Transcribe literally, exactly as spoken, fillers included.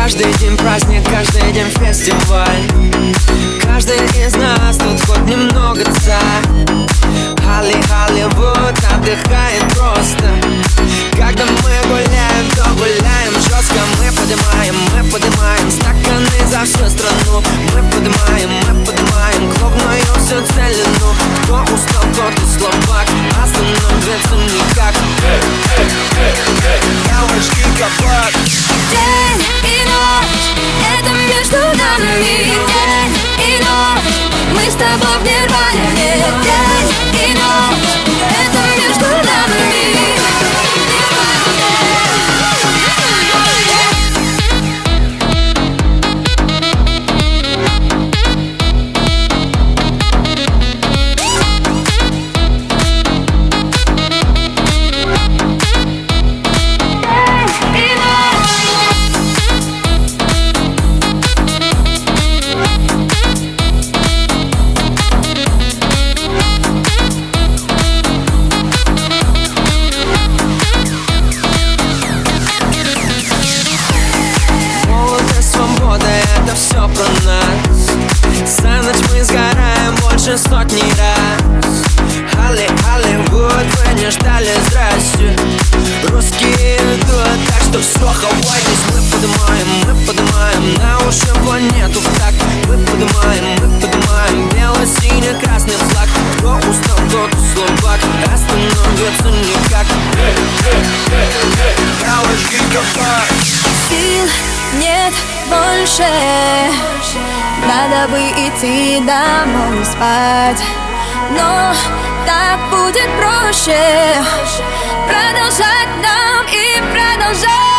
Каждый день праздник, каждый день фестиваль. Каждый из нас тут хоть немного царь. Холли, Холливуд отдыхает просто. Когда мы гуляем, то гуляем жестко. Мы поднимаем, мы поднимаем стаканы за всю страну. Мы поднимаем, мы поднимаем клубную всю целину. Кто устал, тот и слабак, остановиться никак. Девочки, кабак. День и ночь, это между нами. День и ночь, мы с тобой в нирване. День и ночь, это между нами. Это все про нас. За ночь мы сгораем больше сотни раз. Холли, Холливуд, вы не ждали, здрасте. Русские идут, так что все, хавайтесь. Мы поднимаем, мы поднимаем на уши планету в такт. Мы поднимаем, мы поднимаем бело-синий-красный флаг. Кто устал, тот слабак, остановиться никак. Девочки, кабак. Сил нет больше, надо бы идти домой спать. Но так будет проще продолжать нам и продолжать.